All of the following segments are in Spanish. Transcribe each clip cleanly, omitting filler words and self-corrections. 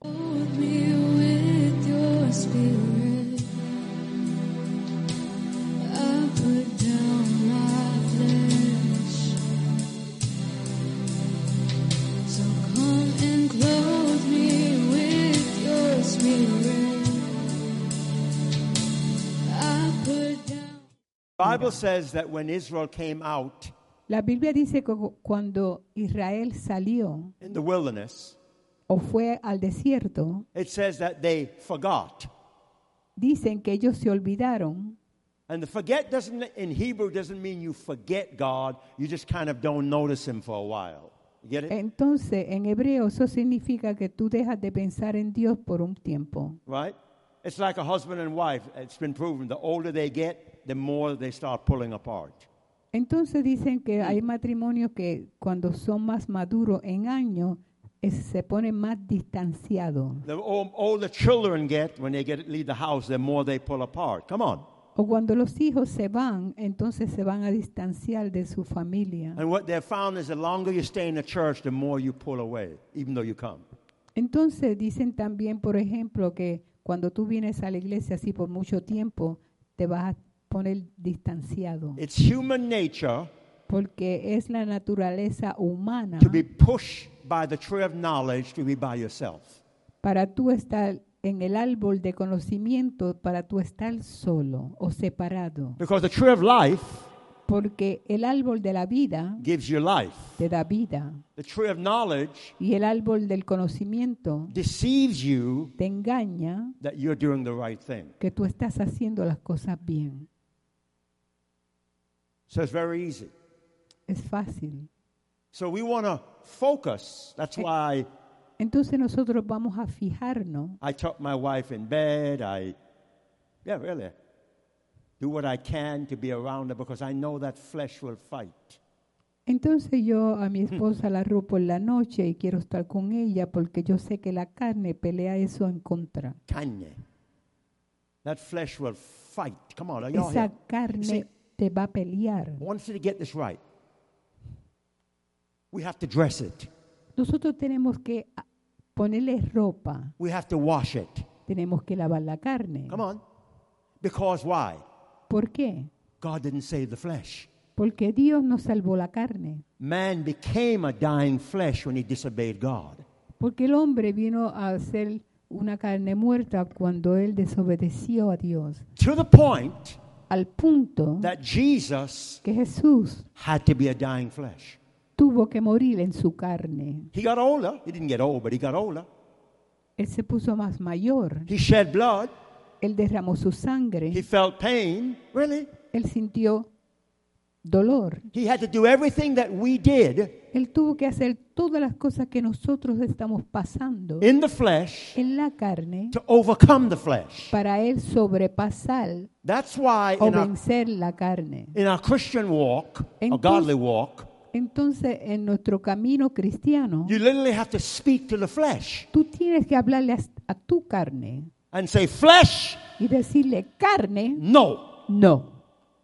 Hold me with your spirit. I put down my flesh. So come and clothe me with your spirit. I put down. The Bible says that when Israel came out La Biblia dice que cuando Israel salió in the wilderness, o fue al desierto, it says that they forgot. dicen que ellos se olvidaron. And the forget doesn't, in Hebrew, doesn't mean you forget God. You just kind of don't notice Him for a while. You get it? Entonces, en hebreo eso significa que tú dejas de pensar en Dios por un tiempo. Right? It's like a husband and wife. It's been proven. The older they get, the more they start pulling apart. Entonces dicen que hay matrimonios que cuando son más maduros en años se ponen más distanciados. The older children get, when they leave the house, the more they pull apart. Come on. O cuando los hijos se van, entonces se van a distanciar de su familia. And what they've found is the longer you stay in the church, the more you pull away, even though you come. Entonces dicen también, por ejemplo, que cuando tú vienes a la iglesia así por mucho tiempo, te vas a poner distanciado. It's human nature Porque es la naturaleza humana to be pushed by the tree of knowledge to be by yourself. para tú estar en el árbol de conocimiento, para tú estar solo o separado. Because the tree of life Porque el árbol de la vida gives you life. te da vida The tree of knowledge y el árbol del conocimiento deceives you te engaña that you're doing the right thing. que tú estás haciendo las cosas bien. So it's very easy. Es fácil. So we want to focus. That's why Entonces nosotros vamos a fijarnos. I tuck my wife in bed. Really. Do what I can to be around her because I know that flesh will fight. Entonces yo a mi esposa la arropo en la noche y quiero estar con ella porque yo sé que la carne pelea eso en contra. Kanye. That flesh will fight. Come on, are y'all Esa here? carne See, te va a pelear. I want you to get this right. We have to dress it. Nosotros tenemos que ponerle ropa, We have to wash it. tenemos que lavar la carne. Come on. Because why? ¿Por qué? God didn't save the flesh. Porque Dios no salvó la carne. Man became a dying flesh when he disobeyed God. Porque el hombre vino a ser una carne muerta cuando él desobedeció a Dios. To the point Al punto that Jesus que Jesús had to be a dying flesh. tuvo que morir en su carne. He got older. He didn't get old, but he got older. Él se puso más mayor. He shed blood. Él derramó su He sangre. felt pain. Really? Él sintió dolor. He had to do everything that we did Él tuvo que hacer todas las cosas que nosotros estamos pasando in the flesh en la carne to overcome the flesh. para él sobrepasar That's why o vencer la carne. in our Christian walk, a Entonces- godly walk, Entonces, en nuestro camino cristiano, you literally have to speak to the flesh tú tienes que hablarle a tu carne and say, flesh, y decirle, carne, no. no.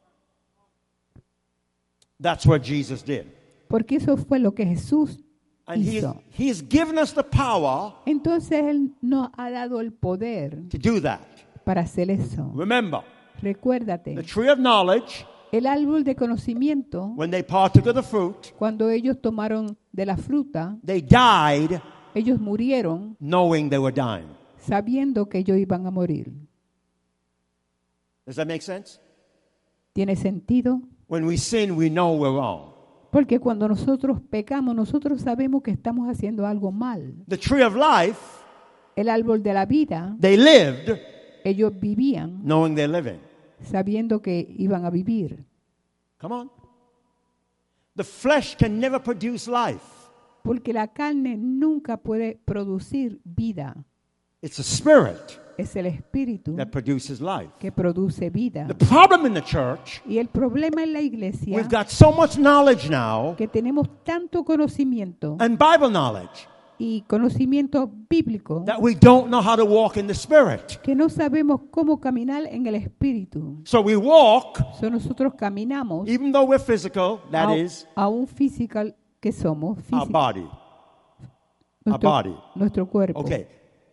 That's what Jesus did. Porque eso fue lo que Jesús And hizo. he's given us the power Entonces, Él nos ha dado el poder to do that. para hacer eso. Remember, Recuérdate, the tree of knowledge, el árbol de conocimiento, when they partook of the fruit, cuando ellos tomaron de la fruta, they died ellos murieron knowing they were dying. sabiendo que ellos iban a morir. Does that make sense? ¿Tiene sentido? When we sin, we know we're wrong. Porque cuando nosotros pecamos, nosotros sabemos que estamos haciendo algo mal. The tree of life, El árbol de la vida, they lived ellos vivían knowing they're living. sabiendo que iban a vivir. Come on. The flesh can never produce life. Porque la carne nunca puede producir vida. It's a spirit Es el espíritu that produces life. que produce vida. The problem in the church, Y el problema en la iglesia we've got so much knowledge now que tenemos tanto conocimiento and Bible knowledge y conocimiento bíblico that we don't know how to walk in the spirit. que no sabemos cómo caminar en el espíritu. So we walk, So nosotros caminamos even though we're physical, that is a un físico que somos, our body. nuestro, body. nuestro cuerpo. Okay.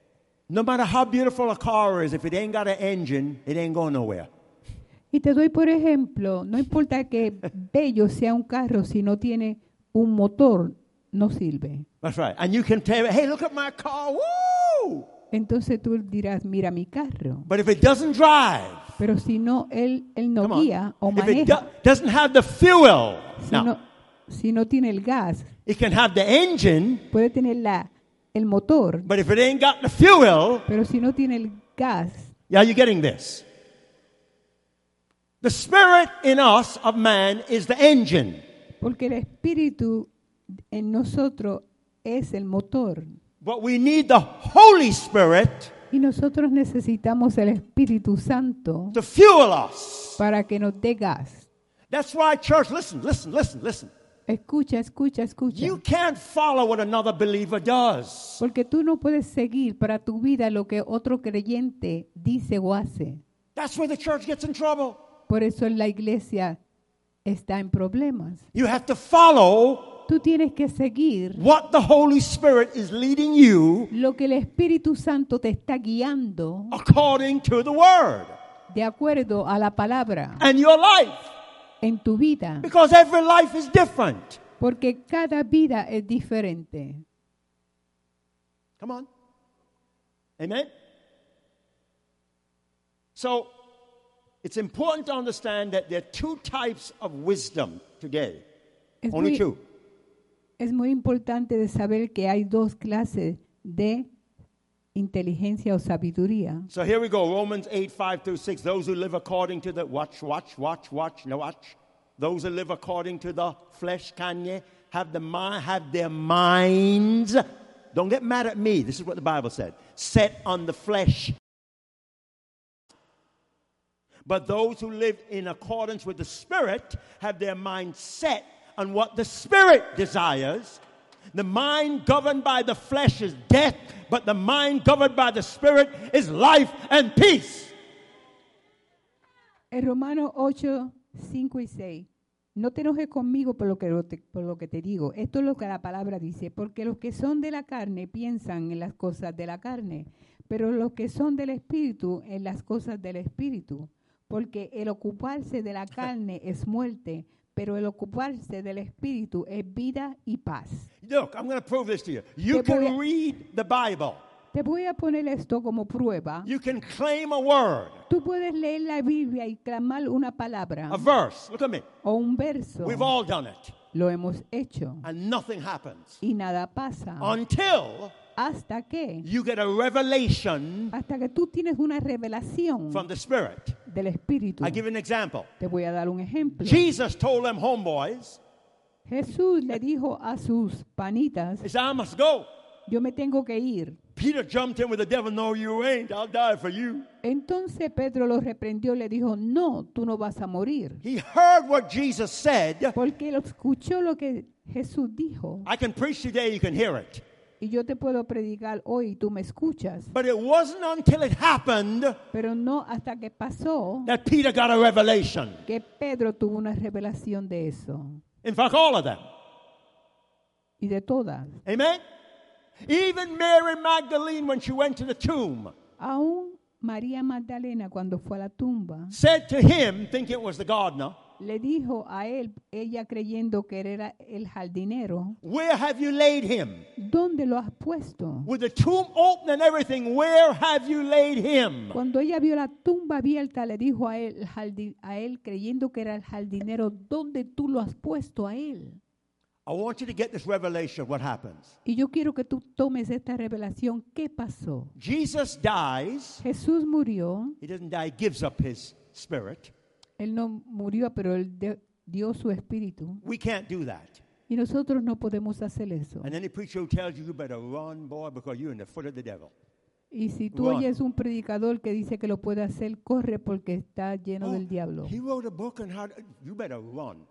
No matter how beautiful a car is, if it ain't got an engine, it ain't going nowhere. Y te doy por ejemplo, no importa que bello sea un carro, si no tiene un motor, no sirve. That's right. And you can tell, hey, look at my car. Woo! Entonces tú dirás, mira mi carro. But if it doesn't drive, Pero si no, él no come on. guía o If it maneja, doesn't have the fuel, now, si no tiene el gas, it can have the engine, puede tener el motor, but if it ain't got the fuel, pero si no tiene el gas, are you getting this? The spirit in us of man is the engine. porque el espíritu en nosotros es el motor. But we need the Holy Spirit Y nosotros necesitamos el Espíritu Santo to fuel us. para que nos dé gas. That's why, church, listen. Escucha, escucha, escucha. You can't follow what another believer does. Porque tú no puedes seguir para tu vida lo que otro creyente dice o hace. That's where the church gets in trouble. Por eso la iglesia está en problemas. You have to follow Tú tienes que seguir what the Holy Spirit is leading you lo que el Espíritu Santo te está guiando according to the Word de acuerdo a la palabra and your life. en tu vida. Because every life is different. Porque cada vida es diferente. Come on. Amen? So, it's important to understand that there are two types of wisdom today. Es Only muy, two. es muy importante de saber que hay dos clases de inteligencia o sabiduría. So here we go. Romans 8:5-6. Those who live according to the watch. Those who live according to the flesh, have their minds. Don't get mad at me. This is what the Bible said. Set on the flesh. But those who live in accordance with the Spirit have their mind set on what the Spirit desires. The mind governed by the flesh is death, but the mind governed by the Spirit is life and peace. En Romanos 8, 5 y 6. No te enojes conmigo por lo que te digo. Esto es lo que la palabra dice. Porque los que son de la carne piensan en las cosas de la carne, pero los que son del Espíritu en las cosas del Espíritu. Porque el ocuparse de la carne es muerte, pero el ocuparse del Espíritu es vida y paz. Look, I'm going to prove this to you. You Te voy can a- read the Bible. Te voy a poner esto como prueba. You can claim a word, Tú puedes leer la Biblia y clamar una palabra a verse. Look at me. o un verso. We've all done it. Lo hemos hecho And nothing happens y nada pasa until hasta que tú tienes una revelación from the Spirit. del Espíritu. I give you an example. Te voy a dar un ejemplo. Jesus told them homeboys, Jesús le dijo a sus panitas, he said, I must go. yo me tengo que ir. Peter jumped in with the devil, no, you ain't. I'll die for you. Entonces Pedro lo reprendió y le dijo, no, tú no vas a morir. He heard what Jesus said. Porque él escuchó lo que Jesús dijo. I can preach today, you can hear it. Y yo te puedo predicar hoy y tú me escuchas. But it wasn't until it happened Pero no hasta que pasó that Peter got a revelation. que Pedro tuvo una revelación de eso. In fact, all of them. Y de todas. Amen? Even Mary Magdalene, when she went to the tomb, Aún María Magdalena cuando fue a la tumba, said to him, thinking it was the gardener, le dijo a él, ella creyendo que él era el jardinero, where have you laid him? ¿dónde lo has puesto? With the tomb open and everything, where have you laid him? Cuando ella vio la tumba abierta, le dijo a él, creyendo que era el jardinero, ¿dónde tú lo has puesto a él? I want you to get this revelation of what happens. Y yo quiero que tú tomes esta revelación. ¿Qué pasó? Jesus dies. Jesús murió. He doesn't die, he gives up his spirit. Él no murió, pero él dio su espíritu. We can't do that. Y nosotros no podemos hacer eso. And any preacher who tells you better run, boy, because you're in the foot of the devil. Y si tú Run. oyes un predicador que dice que lo puede hacer, corre porque está lleno del diablo. He wrote a book on how to, you better run.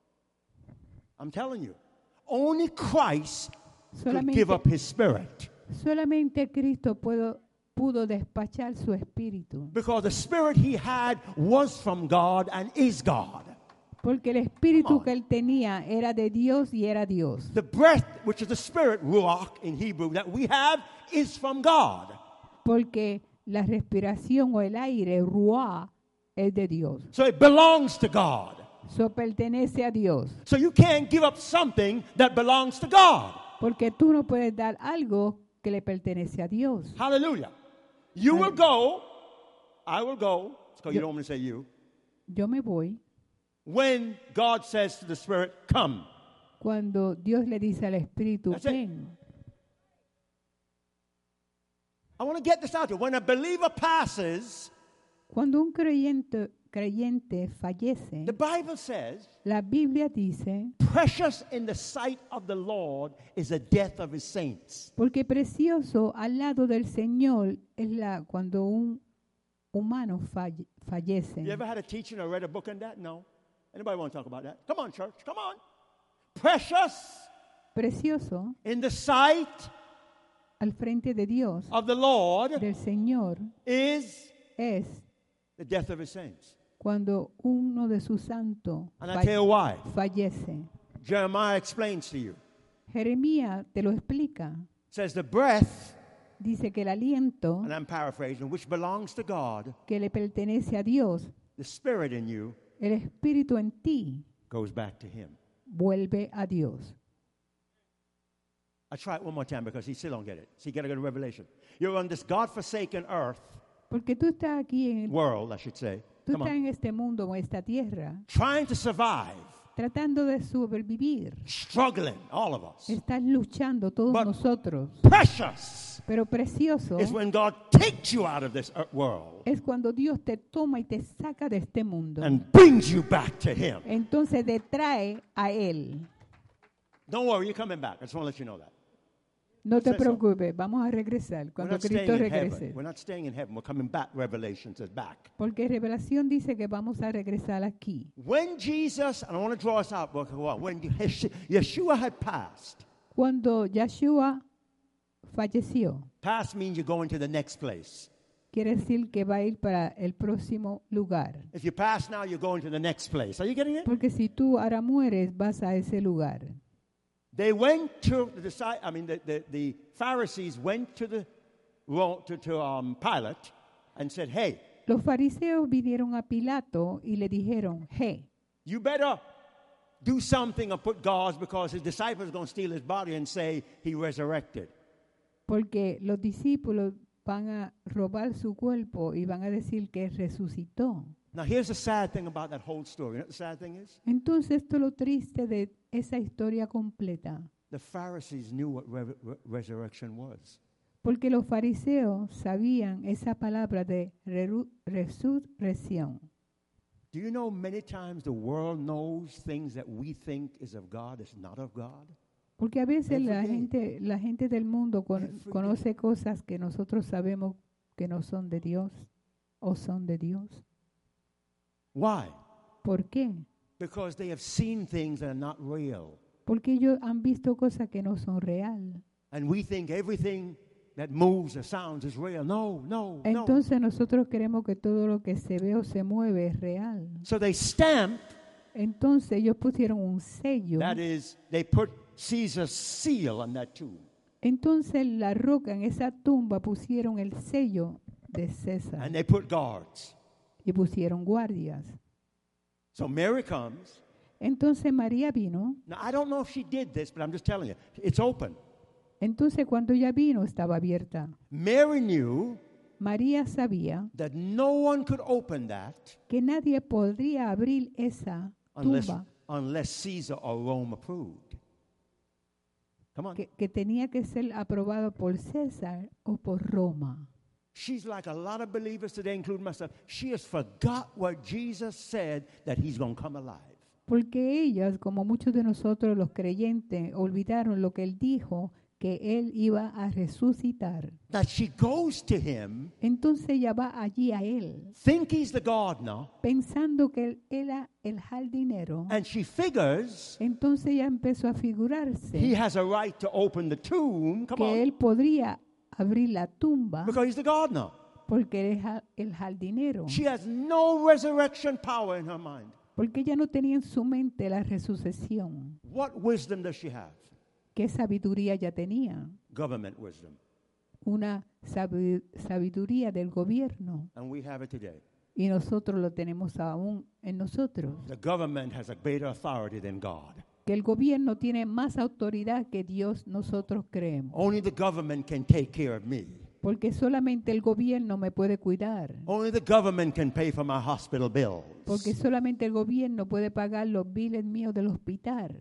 I'm telling you. Only Christ could give up his spirit. Solamente Cristo pudo despachar su espíritu. Because the spirit he had was from God and is God. Porque el espíritu que él tenía era de Dios y era Dios. The breath, which is the spirit, ruach in Hebrew, that we have is from God. porque la respiración o el aire, ruah, es de Dios. So it belongs to God. Eso pertenece a Dios. So you can't give up something that belongs to God. Porque tú no puedes dar algo que le pertenece a Dios. Hallelujah. You will go, I will go, because you don't want me to say you, Yo me voy when God says to the Spirit, come. cuando Dios le dice al Espíritu, That's it. ven. I want to get this out there. When a believer passes, Cuando un creyente fallece, the Bible says, la Biblia dice, precious in the sight of the Lord is the death of his saints. porque precioso al lado del Señor es cuando un humano fallece. You ever had a teaching or read a book on that? No. Anybody want to talk about that? Come on, church. Come on. Precious Precioso in the sight al frente de Dios, of the Lord del Señor, is es the death of his saints. cuando uno de sus santos And I tell you why. fallece. Jeremiah explains to you. Jeremías te lo explica. Says the breath, Dice que el aliento and I'm paraphrasing, which belongs to God, que le pertenece a Dios, the spirit in you el espíritu en ti, goes back to him. vuelve a Dios. I try it one more time because he still don't get it. So you got to go to Revelation. You're on this God-forsaken earth, Porque tú estás aquí, world, I should say. tú Come estás on. en este mundo, en esta tierra, Trying to survive, tratando de sobrevivir. struggling, all of us. Estás luchando todos But- nosotros. Precious Pero precioso is when God takes you out of this world es cuando Dios te toma y te saca de este mundo. and brings you back to him. Entonces te trae a Él. Don't worry, you're coming back. I just want to let you know that. No te Eso. preocupes, vamos a regresar We're cuando not staying Cristo in regrese. heaven. We're not staying in heaven. We're coming back. Revelation says back. Porque Revelación dice que vamos a regresar aquí. When Jesus, and I want to draw us out, when Yeshua had passed, Cuando Yeshua falleció, passed means you're going to the next place. quiere decir que va a ir para el próximo lugar. If you pass now, you're going to the next place. Are you getting it? Porque si tú ahora mueres, vas a ese lugar. They went to the Pharisees went to Pilate and said, "Hey, Los fariseos vinieron a Pilato y le dijeron, hey, you better do something or put guards because his disciples are going to steal his body and say he resurrected." porque los discípulos van a robar su cuerpo y van a decir que resucitó. Now, here's the sad thing about that whole story. You know what the sad thing is? Entonces, esto es lo triste de esa historia completa. The Pharisees knew what resurrection was. Porque los fariseos sabían esa palabra de resurrección. Do you know many times the world knows things that we think is of God is not of God? Porque a veces Every day. la gente del mundo Every conoce cosas que nosotros sabemos que no son de Dios o son de Dios. Why? ¿Por qué? Because they have seen things that are not real. Porque ellos han visto cosas que no son real. And we think everything that moves or sounds is real. No, no, no. Entonces nosotros queremos que todo lo que se ve o se mueve es real. So they stamped, Entonces ellos pusieron un sello. that is, they put Caesar's seal on that tomb. Entonces la roca en esa tumba pusieron el sello de César And they put guards. y pusieron guardias. So Mary comes. Entonces María vino. Now, I don't know if she did this, but I'm just telling you. It's open. Entonces cuando ella vino estaba abierta. Mary knew María sabía that no one could open that que nadie podría abrir esa tumba, unless Caesar or Rome approved. Come on. que tenía que ser aprobado por César o por Roma. She's like a lot of believers today, including myself. She has forgot what Jesus said, that he's going to come alive. Porque ellas, como muchos de nosotros los creyentes, olvidaron lo que él dijo, que él iba a resucitar. That she goes to him, Entonces ella va allí a él, think he's the gardener, pensando que él era el jardinero. and she figures Entonces ella empezó a he figurarse has a right to open the tomb, come que on, él podría abrir la tumba because he's the gardener. porque él es el jardinero. She has no resurrection power in her mind. Porque ella no tenía en su mente la resucitación. What wisdom does she have? ¿Qué sabiduría ella tenía? Government wisdom. una sabiduría del gobierno and we have it today. y nosotros lo tenemos aún en nosotros. The government has a greater authority than God. Que el gobierno tiene más autoridad que Dios, nosotros creemos. Only the government can take care of me. Porque solamente el gobierno me puede cuidar. Only the government can pay for my hospital bills. Porque solamente el gobierno puede pagar los biles míos del hospital.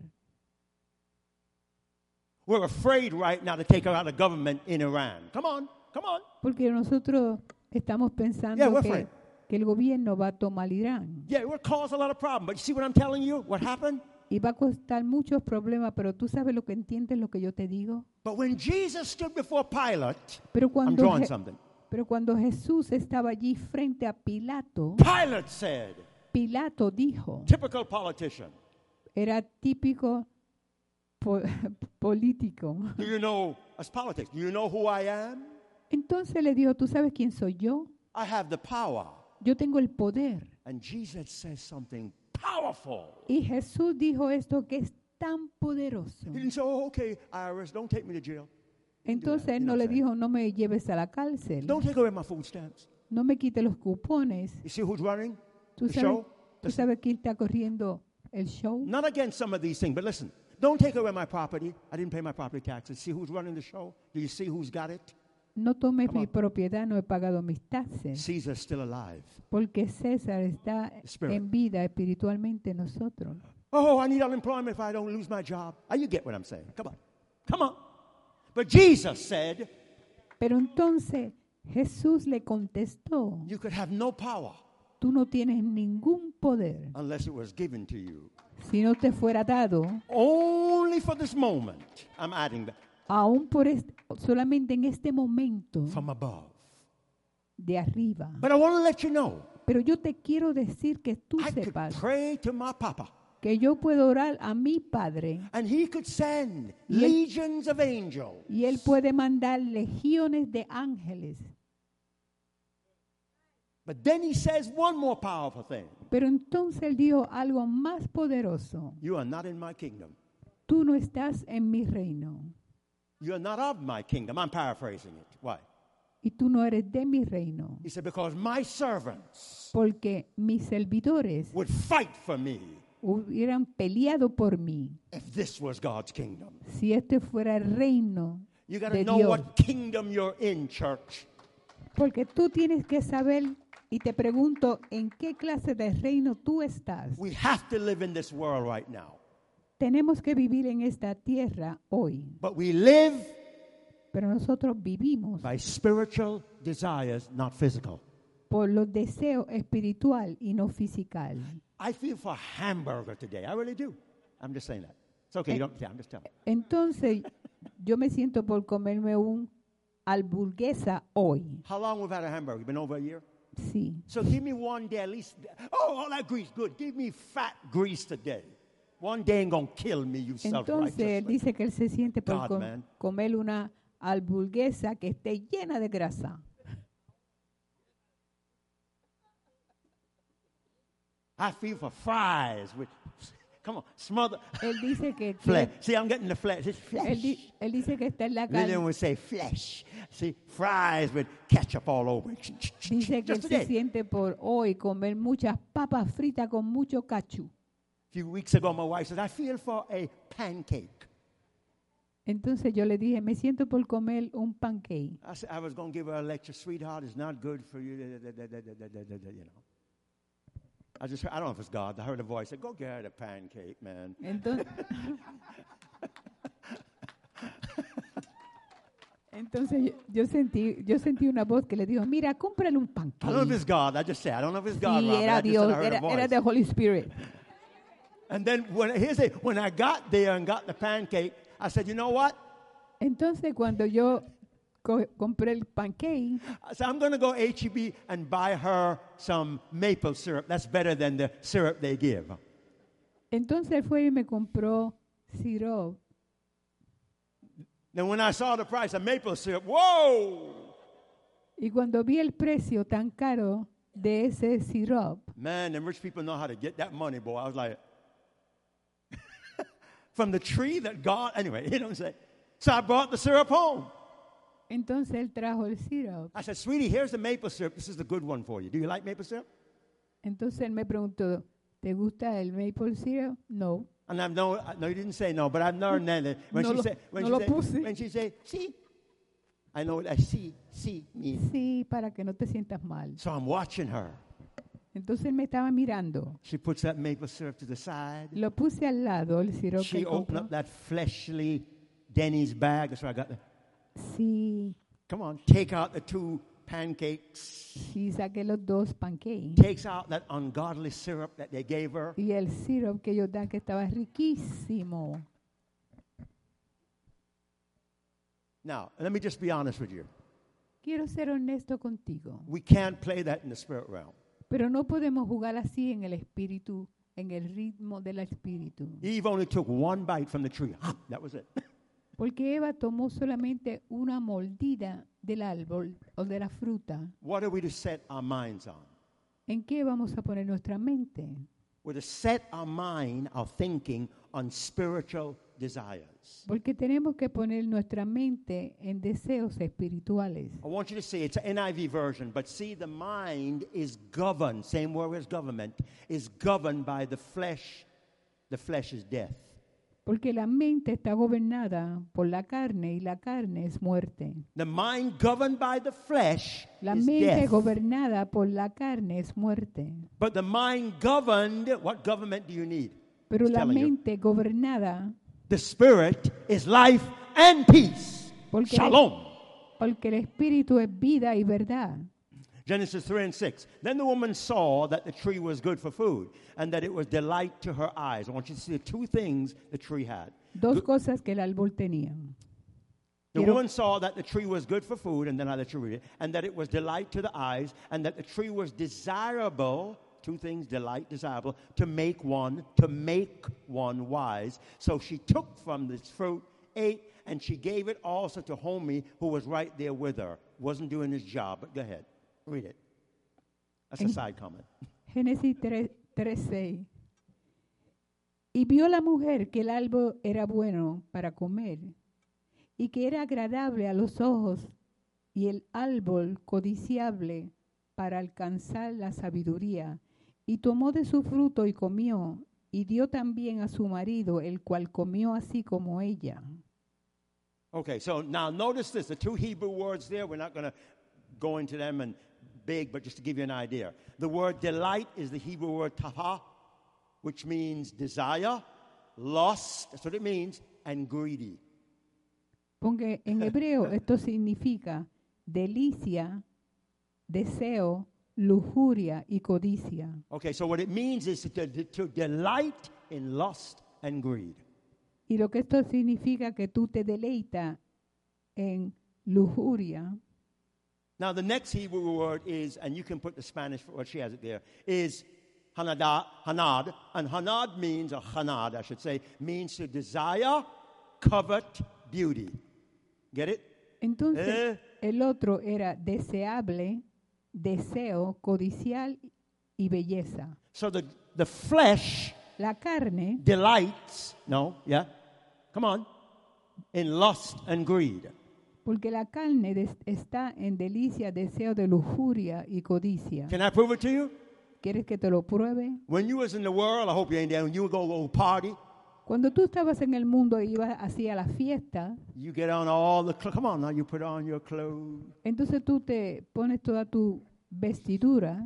We're afraid right now to take out the government in Iran. Come on, come on. Porque nosotros estamos pensando Yeah, we're afraid. que el gobierno va a tomar Irán. Yeah, it will cause a lot of problems. But you see what I'm telling you? What happened? Y va a costar muchos problemas, pero tú sabes lo que entiendes, lo que yo te digo. But when Jesus stood before Pilate, Pero I'm cuando, drawing something. pero cuando Jesús estaba allí frente a Pilato, Pilate said, Pilato dijo, typical politician, era típico po- político. do you know, as politics, do you know who I am? Entonces le dijo, ¿tú sabes quién soy yo? I have the power. Yo tengo el poder. And Jesus says something powerful. Y Jesús dijo esto que es tan poderoso. He didn't say, oh, okay, IRS, don't take me to jail. Entonces él You no know le what I'm saying? dijo, no me lleves a la cárcel, Don't take away my food stamps. no me quites los cupones. You see who's running ¿Tú the sabes, show? tú sabes quién está corriendo el show? Not against some of these things, but listen. Don't take away my property. I didn't pay my property taxes. See who's running the show? Do you see who's got it? No tomes Come mi on. propiedad, no he pagado mis taxes. Caesar's still alive. Porque César está Spirit. en vida espiritualmente en nosotros. Oh, I need unemployment if I don't lose my job. You get what I'm saying. Come on. Come on. But Jesus said, Pero entonces Jesús le contestó, you could have no power tú no tienes ningún poder unless it was given to you. si no te fuera dado, Only for this moment, I'm adding that, aún por solamente en este momento from above. de arriba. But I want to let you know, Pero yo te quiero decir que tú I could sepas pray to my papa, que yo puedo orar a mi Padre and he could send Y él- legions of angels. y Él puede mandar legiones de ángeles. But then he says one more powerful thing. Pero entonces Él dijo algo más poderoso. You are not in my kingdom. Tú no estás en mi reino You are not of my kingdom. I'm paraphrasing it. Why? y tú no eres de mi reino. He said, because my servants Porque mis servidores would fight for me hubieran peleado por mí if this was God's kingdom. si este fuera el reino You got to de know Dios. what kingdom you're in, church. Porque tú tienes que saber, y te pregunto, ¿en qué clase de reino tú estás? We have to live in this world right now. Tenemos que vivir en esta tierra hoy, But we live pero nosotros vivimos by spiritual desires, not physical. por los deseos espiritual y no fisical. I feel for hamburger today. I really do. I'm just saying that. It's okay. You don't. Yeah, I'm just telling. Entonces, yo me siento por comerme un hamburguesa hoy. How long we've had a hamburger? Been over a year. Sí. So give me one day at least. Oh, all that grease, good. Give me fat grease today. One day ain't gonna kill me, you Entonces, él self-righteous. dice que él se siente por God, man. comer una hamburguesa que esté llena de grasa. I feel for fries with. Come on, smother. Él dice que Flesh. See, I'm getting the flesh. It's flesh. él dice que está en la Lillian carne. would say flesh. See, fries with ketchup all over it. Dice que él Just se today. siente por hoy comer muchas papas fritas con mucho cachú. A few weeks ago, my wife said, I feel for a pancake. Entonces yo le dije, me siento por comer un pancake. I said, I was going to give her a lecture, sweetheart, it's not good for you, you know. I don't know if it's God. I heard a voice say, go get her a pancake, man. Entonces, entonces yo sentí una voz que le dijo, mira, cómprale un I don't know if pancake. it's God. I just say, I don't know if it's God, Sí, Robert. I era just said Dios, I heard a era voice. the Holy Spirit. And then when I got there and got the pancake, I said, you know what? Entonces cuando yo compré el pancake, I said, I'm going to go H-E-B and buy her some maple syrup. That's better than the syrup they give. entonces él fue y me compró sirope. Then when I saw the price of maple syrup, whoa! Y cuando vi el precio tan caro de ese sirope, Man, them rich people know how to get that money, boy. I was like, from the tree that God, anyway, you know what I'm saying? So I brought the syrup home. Entonces él trajo el syrup. I said, sweetie, here's the maple syrup. This is the good one for you. Do you like maple syrup? Entonces él me preguntó, ¿te gusta el maple syrup? No. And I've no, you didn't say no, but I've learned that when No she lo- say, when no she lo say, puse. when she say, see, I know what I see means. Sí, para que no te sientas mal. So I'm watching her. Entonces él me estaba mirando. She puts that maple syrup to the side. Lo puse al lado, el syrup que She él opened compró. up that fleshly Denny's bag. That's where I got the. Sí, Come on, take out the 2 pancakes. sí, saqué los 2 pancakes. Takes out that ungodly syrup that they gave her. Y el syrup que ellos dan que estaba riquísimo. Now, let me just be honest with you. Quiero ser honesto contigo, We can't play that in the spirit realm. pero no podemos jugar así en el espíritu, en el ritmo del espíritu. Eve only took 1 bite from the tree. That was it. Porque Eva tomó solamente una mordida del árbol o de la fruta. What are we to set our minds on? ¿En qué vamos a poner nuestra mente? We're to set our mind, our thinking, on spiritual desires. Porque tenemos que poner nuestra mente en deseos espirituales. I want you to see, it's an NIV version, but see, the mind is governed, same word as government, is governed by the flesh. The flesh is death. Porque la mente está gobernada por la carne y la carne es muerte. The mind governed by the flesh La is mente death. gobernada por la carne es muerte. But the mind governed, what government do you need? Pero It's la telling you. mente gobernada, The spirit is life and peace. Porque- Shalom. porque el espíritu es vida y verdad. Genesis 3 and 6. Then the woman saw that the tree was good for food and that it was delight to her eyes. I want you to see the 2 things the tree had. Dos cosas que el árbol tenía. The Quiero- woman saw that the tree was good for food, and then I let you read it, and that it was delight to the eyes, and that the tree was desirable. 2 things, delight, desirable, to make one wise. So she took from this fruit, ate, and she gave it also to Homie, who was right there with her. Wasn't doing his job, but go ahead, read it. That's a side comment. Génesis 3:6. Y vio la mujer que el árbol era bueno para comer y que era agradable a los ojos y el árbol codiciable para alcanzar la sabiduría. Y tomó de su fruto y comió y dio también a su marido, el cual comió así como ella. Okay, so now notice this. The 2 Hebrew words there, we're not going to go into them and big, but just to give you an idea. The word delight is the Hebrew word taha, which means desire, lust, that's what it means, and greedy. Porque en hebreo esto significa delicia, deseo, lujuria y codicia. Okay, so what it means is to delight in lust and greed. Y lo que esto significa que tú te deleitas en lujuria. Now, the next Hebrew word is, and you can put the Spanish, well, she has it there, is hanad. And hanad means, or hanad, I should say, means to desire, covet, beauty. Get it? Entonces, el otro era deseable, deseo, codicial y belleza. So the flesh La carne delights, come on, in lust and greed. porque la carne está en delicia, deseo de lujuria y codicia. Can I prove it to you? ¿Quieres que te lo pruebe? When you was in the world, I hope you ain't there, when you would go to a party, Cuando tú estabas en el mundo e ibas hacia la fiesta, you get on all the, come on now, you put on your clothes. entonces tú te pones toda tu vestidura,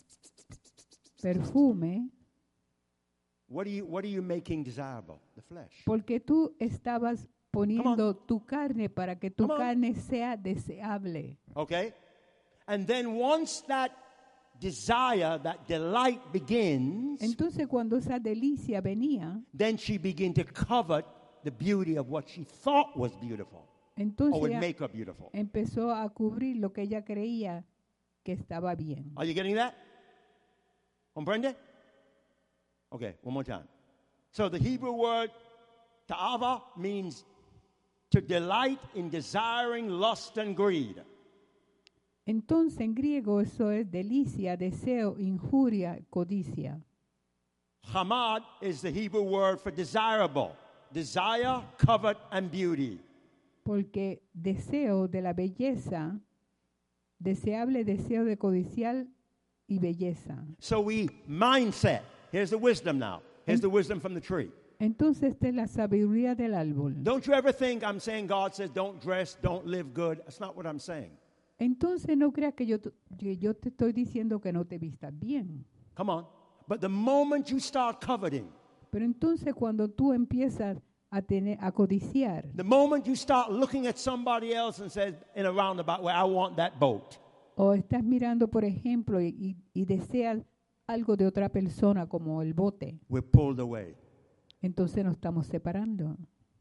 perfume, What are you making desirable? The flesh. porque tú estabas poniendo tu carne para que tu Come on. carne sea deseable. Okay? And then once that desire, that delight begins, Entonces cuando esa delicia venía, then she began to covet the beauty of what she thought was beautiful or entonces would ella make her beautiful. empezó a cubrir lo que ella creía que estaba bien. Are you getting that? Comprende? Okay, one more time. So the Hebrew word ta'ava means to delight in desiring lust and greed. Entonces en griego eso es delicia, deseo, injuria, codicia. Hamad is the Hebrew word for desirable. Desire, covet, and beauty. Porque deseo de la belleza, deseable deseo de codiciar y belleza. So mindset. Here's the wisdom now. Here's the wisdom from the tree. Entonces esta es la sabiduría del árbol. Don't you ever think I'm saying God says don't dress, don't live good. That's not what I'm saying. Entonces no creas que yo te estoy diciendo que no te vistas bien. Come on. But the moment you start coveting, Pero entonces cuando tú empiezas a codiciar, the moment you start looking at somebody else and says in a roundabout way, I want that boat. o estás mirando, por ejemplo, y deseas algo de otra persona como el bote, We're pulled away. entonces nos estamos separando.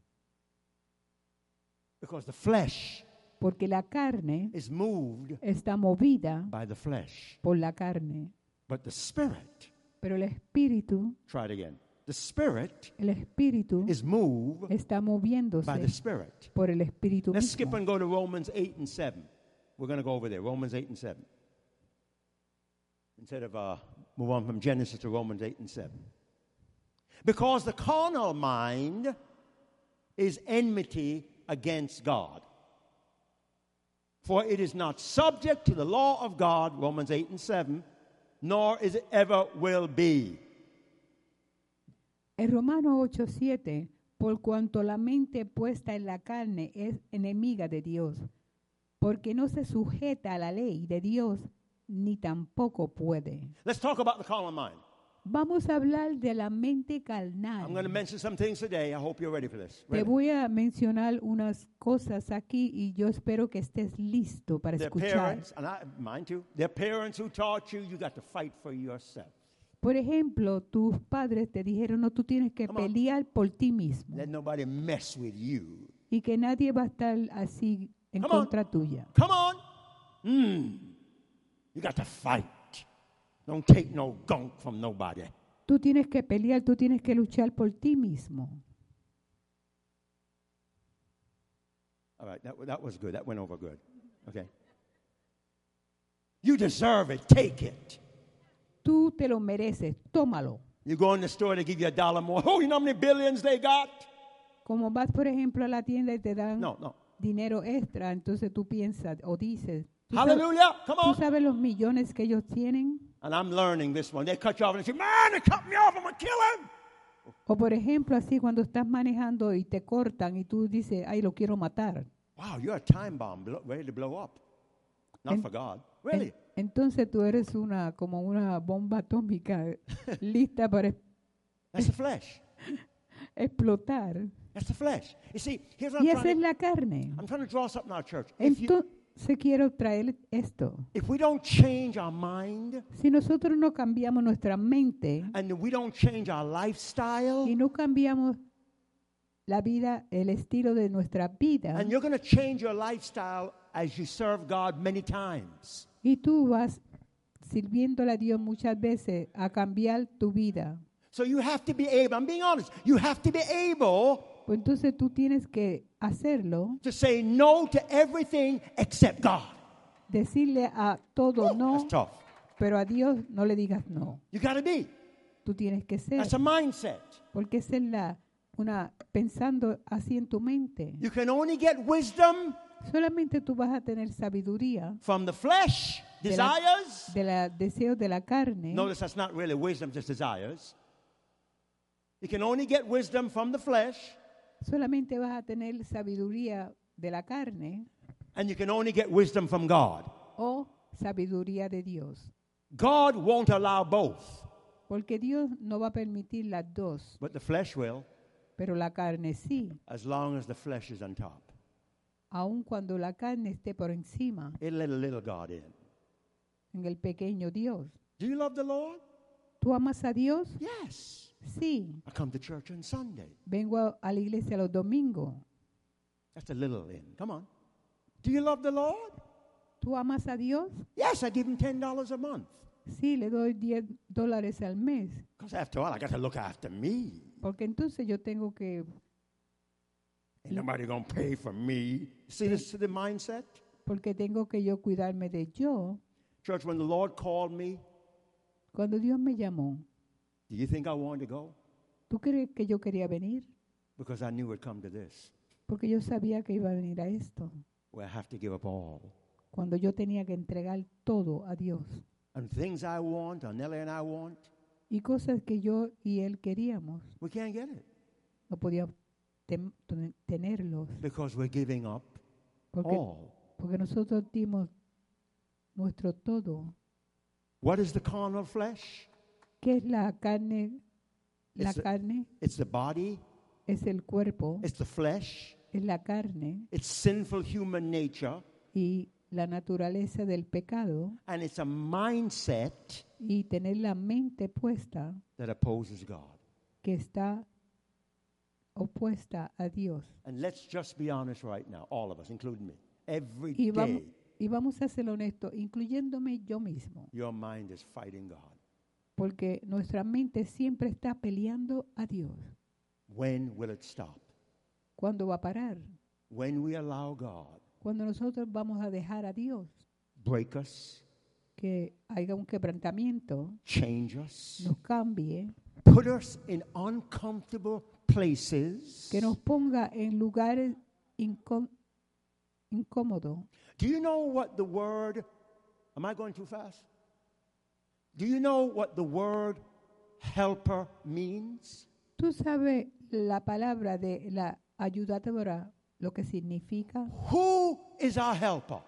Because the flesh Porque la carne is moved está movida by the flesh. por la carne, But the spirit, pero el espíritu try it again. The spirit is moved está by the moviéndose spirit. por el espíritu Let's skip mismo. and go to Romans 8 and 7. We're going to go over there, Romans 8 and 7. Instead of move on from Genesis to Romans 8 and 7. Because the carnal mind is enmity against God. For it is not subject to the law of God, Romans 8 and 7, nor is it ever will be. En Romanos 8:7, por cuanto la mente puesta en la carne es enemiga de Dios, porque no se sujeta a la ley de Dios, ni tampoco puede. Let's talk about the carnal mind. Vamos a hablar de la mente I'm going to carnal. mention some things today. I hope you're ready for this. Te Ready? voy a mencionar unas cosas aquí y yo espero que estés listo para Their escuchar. parents, and mine too, their parents who taught you, you got to fight for yourself. Por ejemplo, tus padres te dijeron, no, tú tienes que Come on. pelear por ti mismo Let nobody mess with you. y que nadie va a estar así en Come on. contra tuya. Come on. You got to fight. Don't take no gunk from nobody. Tú tienes que pelear, tú tienes que luchar por ti mismo. All right, that was good. That went over good. Okay. You deserve it. Take it. Tú te lo mereces, tómalo. You go in the store, they give you $1 more. Oh, you know how many billions they got? Como vas, por ejemplo, a la tienda y te dan No. dinero extra, entonces tú piensas o dices, Hallelujah. Come ¿tú on. sabes los millones que ellos tienen? And I'm learning this one. They cut you off and they say, man, they cut me off. I'm going to kill him. O por ejemplo, así cuando estás manejando y te cortan y tú dices, ay, lo quiero matar. Wow, you're a time bomb ready to blow up. Not En- for God. Really? Entonces tú eres como una bomba atómica lista para That's the flesh. explotar. That's the flesh. You see, here's what Y I'm esa es trying to, la carne. I'm trying to draw something in our church. Entonces quiero traer esto. If we don't change our mind Si nosotros no cambiamos nuestra mente and we don't change our lifestyle, y no cambiamos la vida, el estilo de nuestra vida, and you're going to change your lifestyle as you serve God many times. y tú vas sirviéndole a Dios muchas veces a cambiar tu vida, So you have to be able, I'm being honest, you have to be able pues entonces tú tienes que hacerlo, to say no to everything except God. decirle a todo no, That's tough. pero a Dios no le digas no. You got to be. Tú tienes que ser, That's a mindset. porque esa es pensando así en tu mente. You can only get wisdom Solamente tú vas a tener sabiduría from the flesh, de la- desires. de los deseos de la carne. Notice that's not really wisdom, just desires. You can only get wisdom from the flesh, Solamente vas a tener sabiduría de la carne and you can only get wisdom from God. o sabiduría de Dios. God won't allow both, Porque Dios no va a permitir las dos, but the flesh will, pero la carne sí. as long as the flesh is on top. Aun cuando la carne esté por encima, It'll let a little God in. en el pequeño Dios. Do you love the Lord? ¿Tú amas a Dios? Yes. Sí. I come to church on Sunday. Vengo a la iglesia los domingos. That's a little in. Come on. Do you love the Lord? ¿Tú amas a Dios? Yes, I give him $10 a month. Sí, le doy $10 al mes. Because after all, I got to look after me. Porque entonces yo tengo que, Ain't nobody going to pay for me. See this the mindset? porque tengo que yo cuidarme de yo. Church, when the Lord called me, Cuando Dios me llamó, do you think I wanted to go? ¿tú crees que yo quería venir? Because I knew it would come to this. Porque yo sabía que iba a venir a esto. where I have to give up all. Cuando yo tenía que entregar todo a Dios. And things I want, or Nellie and I want, Y cosas que yo y él queríamos. we can't get it No podíamos tenerlos. because we're giving up Porque, all. porque nosotros dimos nuestro todo. What is the carnal flesh? ¿Qué es la carne? La It's the- carne It's the body, es el cuerpo, it's the flesh, es la carne it's sinful human nature, y la naturaleza del pecado and it's a mindset y tener la mente puesta that opposes God. que está opuesta a Dios. And let's just be honest right now, all of us, including me. Every Y vamos, day, y vamos a ser honestos, incluyéndome yo mismo, your mind is fighting God. porque nuestra mente siempre está peleando a Dios. When will it stop? ¿Cuándo va a parar? When we allow God Cuando nosotros vamos a dejar a Dios break us, que haya un quebrantamiento, change us, nos cambie, put us in uncomfortable places. que nos ponga en lugares incómodos. Do you know what the word, am I going too fast? Do you know what the word helper means? ¿Tú sabes la palabra de la ayudadora, lo que significa? Who is our helper?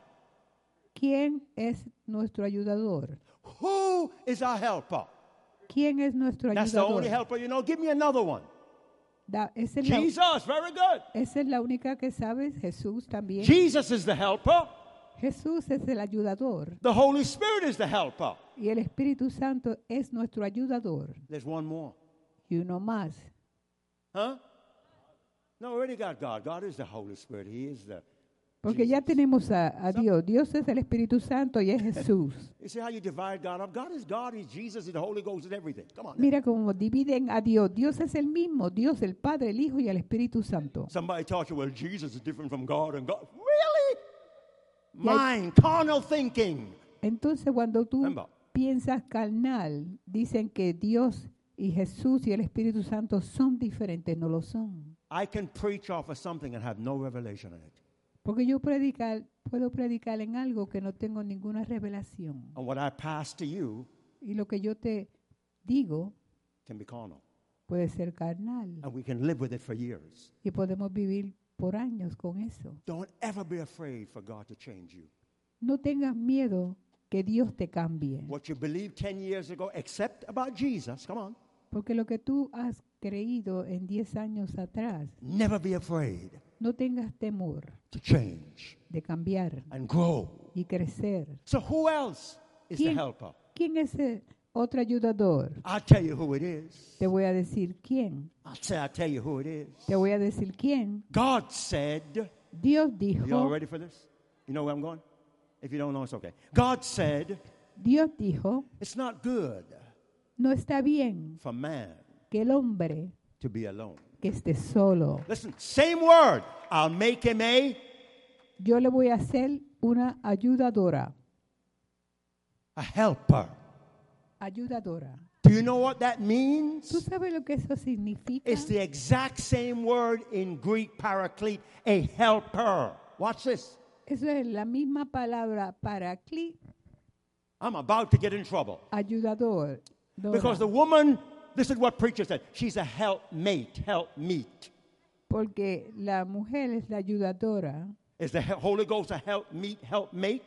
¿Quién es nuestro ayudador? Who is our helper? ¿Quién es nuestro That's the only ayudador? helper you know. Give me another one. Esa es Jesus, very good. esa es la única que sabes. Jesús también. Jesus is the helper. Jesús es el ayudador. The Holy Spirit is the helper. Y el Espíritu Santo es nuestro ayudador. There's one more. Y uno más. Huh? No, we already got God. God is the Holy Spirit. He is the Porque ya Jesus. tenemos a Dios. Dios es el Espíritu Santo y es Jesús. You see how you divide God up? God is God, He's Jesus, He's the Holy Ghost, is everything. Come on. now. Mira cómo dividen a Dios. Dios es el mismo. Dios, el Padre, el Hijo y el Espíritu Santo. Somebody taught you, well, Jesus is different from God and God. Really? Yeah. Mind, carnal thinking. Entonces cuando tú Remember. piensas carnal, dicen que Dios y Jesús y el Espíritu Santo son diferentes. No lo son. I can preach off of something and have no revelation in it. Porque yo puedo predicar en algo que no tengo ninguna revelación. And what I pass to you Y lo que yo te digo can be carnal. puede ser carnal. And we can live with it for years. Y podemos vivir por años con eso. Don't ever be afraid for God to change you. No tengas miedo que Dios te cambie. What you believed 10 years ago, except about Jesus, come on, Porque lo que tú has creído en 10 años atrás, never be afraid no tengas temor to change de cambiar and grow. y crecer. So who else is the ¿Quién, helper? quién es el otro ayudador? I'll tell you who it is. Te voy a decir quién. I'll tell you who it is. Te voy a decir quién. God said, Dios you all dijo, ready for this? You know where I'm going? If you don't know, it's okay. God said, Dios dijo, it's not good no está bien for man que el hombre to be alone. que esté solo. Listen, same word. I'll make him Yo le voy a hacer una ayudadora. a helper. Ayudadora. Do you know what that ¿Tú means? sabes lo que eso significa? It's the exact same word in Greek, paraclete, a helper. Watch this. Eso es la misma palabra para I'm about to get in trouble. ayudador. Because the woman, this is what preacher said, she's a helpmate, helpmeet. Porque la mujer es la ayudadora. Is the Holy Ghost a helpmeet, helpmate?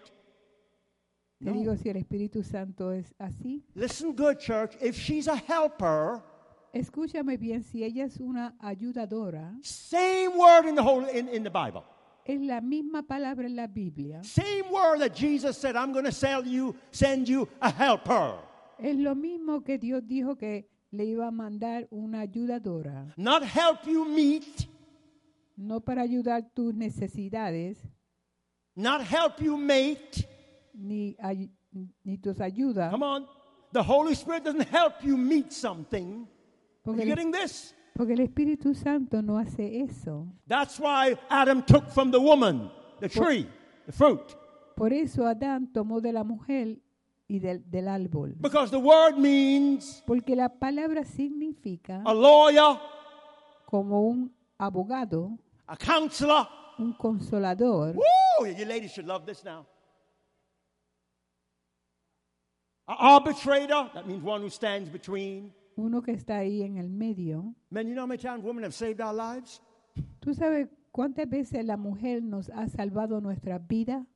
Te digo si el Espíritu Santo es así. Listen good, church. If she's a helper, Escúchame bien, si ella es una ayudadora, same word in the Bible. es la misma palabra en la Biblia. Same word that Jesus said, I'm going to send you a helper. Es lo mismo que Dios dijo que le iba a mandar una ayudadora. Not help you meet, No para ayudar tus necesidades, not help you mate. ni tus ayudas. Come on. The Holy Spirit doesn't help you meet something. Are Porque you el, getting this? porque el Espíritu Santo no hace eso. That's why Adam took from the woman the tree, the fruit. Por eso Adán tomó de la mujer y del árbol. Because the word means Porque la palabra significa a lawyer, como un abogado, a counselor. un consolador. Woo! You ladies should love this now. An arbitrator, that means one who stands between. Uno que está ahí en el medio. Men, you know how many times women have saved our lives? ¿Tú sabes cuántas veces la mujer nos ha salvado nuestra vida?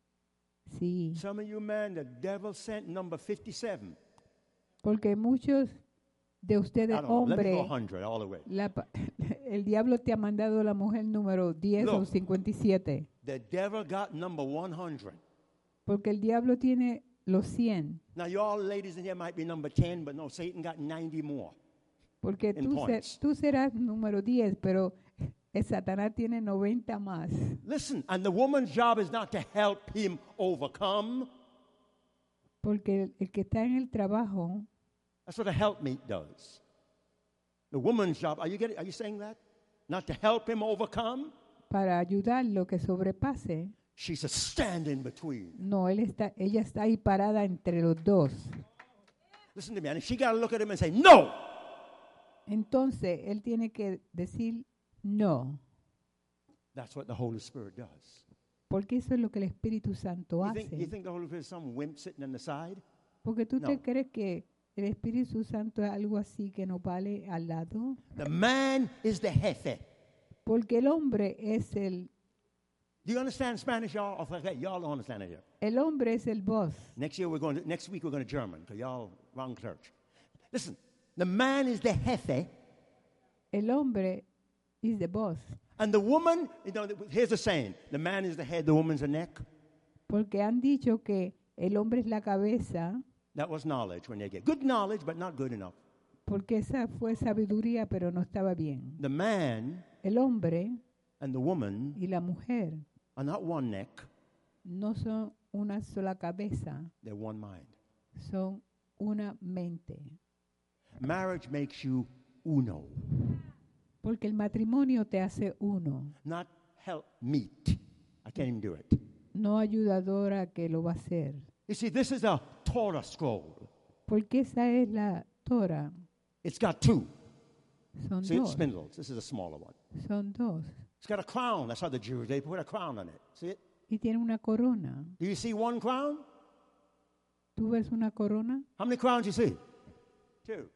Sí, Some of you men, the devil sent number 57. porque muchos de I ustedes, don't know, let me go hombres, 100 all the way. el diablo te ha mandado la mujer número 10 o Look. 57, The devil got number 100. porque el diablo tiene los 100, Now, you all ladies in here might be number 10, but no, Satan got 90 more. porque In points. tú serás número 10, pero el Satanás tiene 90 más. Listen, and the woman's job is not to help him overcome. Porque el que está en el trabajo, That's what a helpmeet does. The woman's job, are you saying that? Not to help him overcome? para ayudarlo que sobrepase, She's a stand in between. no, ella está ahí parada entre los dos. Listen to me, and she got to look at him and say, no! Entonces, él tiene que decir no, That's what the Holy Spirit does. porque eso es lo que el Espíritu Santo You hace. think the Holy Spirit is some wimp sitting on the side? Porque tú te No. crees que el Espíritu Santo es algo así que no vale al lado. The man is the jefe. Porque el hombre es Do you understand Spanish, y'all? Okay, y'all don't understand it here. el hombre es el boss. Next week we're going to German, because y'all wrong church. Listen, the man is the jefe, El hombre is the boss. and the woman, here's the saying, the man is the head, the woman's the neck. Porque han dicho que el hombre es la cabeza, That was knowledge when they get good knowledge, but not good enough. porque esa fue sabiduría, pero no estaba bien. The man El hombre and the woman y la mujer are not one neck, no son una sola cabeza, they're one mind. son una mente. Marriage makes you uno, Porque el matrimonio te hace uno, not help meet. I can't even do it. no ayudadora que lo va a hacer. You see, this is a Torah scroll. Porque esa es la Torah. It's got two. Son See, it's dos. spindles. This is a smaller one. Son dos. It's got a crown. That's how the Jews, they put a crown on it. See it? Y tiene una corona. Do you see one crown? ¿Tú ves una corona? How many crowns you see? Two.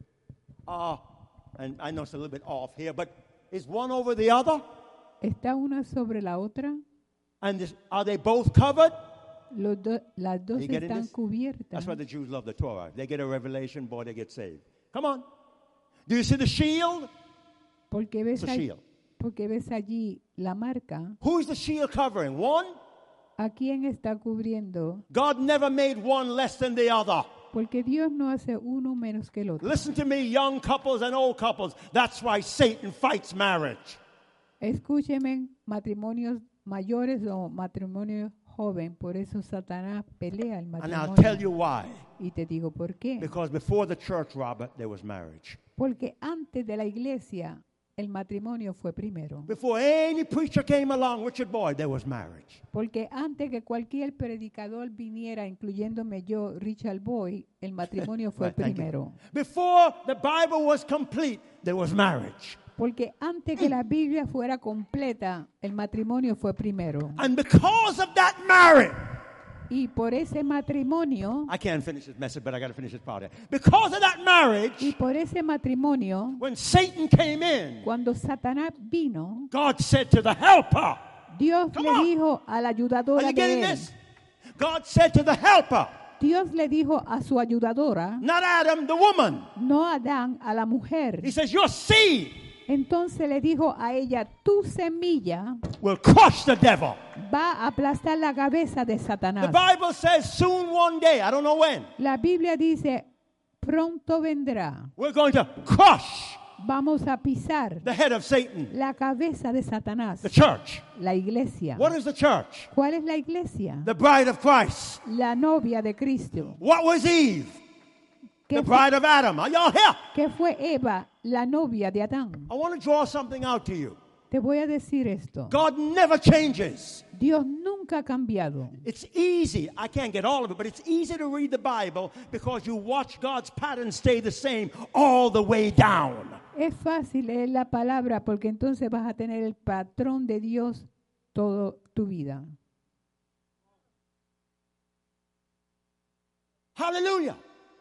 And I know it's a little bit off here, but is one over the other? ¿Está una sobre la otra? And are they both covered? Las dos You getting están this? cubiertas. That's why the Jews love the Torah. They get a revelation, boy, they get saved. Come on. Do you see the shield? Porque ves, It's a ahí- shield. porque ves allí la marca. Who's the shield covering? One? ¿A quién está cubriendo? God never made one less than the other. Porque Dios no hace uno menos que el otro. Listen to me, young couples and old couples. That's why Satan fights marriage. Escúcheme, matrimonios mayores o matrimonio joven, por eso Satanás pelea el And I'll tell matrimonio. you why. Y te digo por qué. Because before the church, Robert, there was marriage. Porque antes de la iglesia, el matrimonio fue primero. Before any preacher came along, Richard Boyd, there was marriage. Porque antes que cualquier predicador viniera, incluyéndome yo, Richard Boyd, el matrimonio fue Right, thank you. primero. Before the Bible was complete, there was marriage. Porque antes que la Biblia fuera completa, el matrimonio fue primero. And because of that marriage, Y por ese matrimonio, I can't finish this message, but I got to finish this part. Because of that marriage, y por ese matrimonio, when Satan came in, cuando Satanás vino, God said to the helper, Dios Come le on. dijo a la are ayudadora you de getting él, this? God said to the helper, Dios le dijo a su ayudadora, not Adam, the woman. no a Adán, a la mujer. He says, your seed Entonces le dijo a ella, tu semilla will crush the devil. va a aplastar la cabeza de The Satanás. Bible says soon one day, I don't know when, La Biblia dice, pronto vendrá, we're going to crush vamos a pisar the head of Satan, la cabeza de Satanás, the church. la iglesia. What is the church? ¿Cuál es la iglesia? The bride of Christ. La novia de Cristo. What was Eve? ¿Qué The fue, bride of Adam. Are y'all here? qué fue Eva, la novia de Adán? I want to draw something out to you. Te voy a decir esto. God never changes. Dios nunca ha cambiado. It's easy. I can't get all of it, but it's easy to read the Bible because you watch God's pattern stay the same all the way down. Es fácil leer la palabra porque entonces vas a tener el patrón de Dios toda tu vida. Hallelujah.